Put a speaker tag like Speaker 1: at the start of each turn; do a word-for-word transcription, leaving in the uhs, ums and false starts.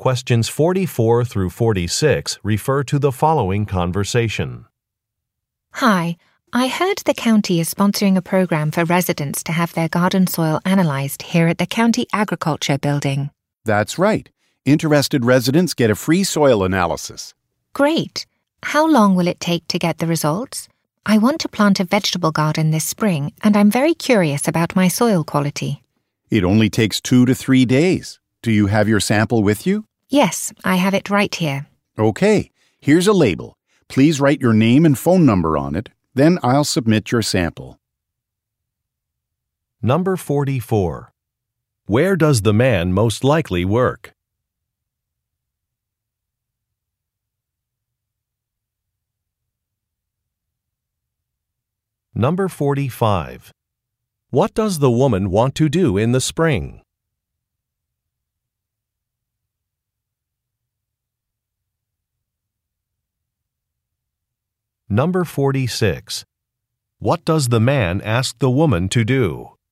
Speaker 1: Questions forty-four through forty-six refer to the following conversation.
Speaker 2: Hi, I heard the county is sponsoring a program for residents to have their garden soil analyzed here at the County Agriculture Building.
Speaker 3: That's right. Interested residents get a free soil analysis.
Speaker 2: Great. How long will it take to get the results? I want to plant a vegetable garden this spring, and I'm very curious about my soil quality.
Speaker 3: It only takes two to three days. Do you have your sample with you?
Speaker 2: Yes, I have it right here.
Speaker 3: Okay, here's a label. Please write your name and phone number on it. Then I'll submit your sample.
Speaker 1: Number forty-four. Where does the man most likely work? Number forty-five. What does the woman want to do in the spring? Number forty-six. What does the man ask the woman to do?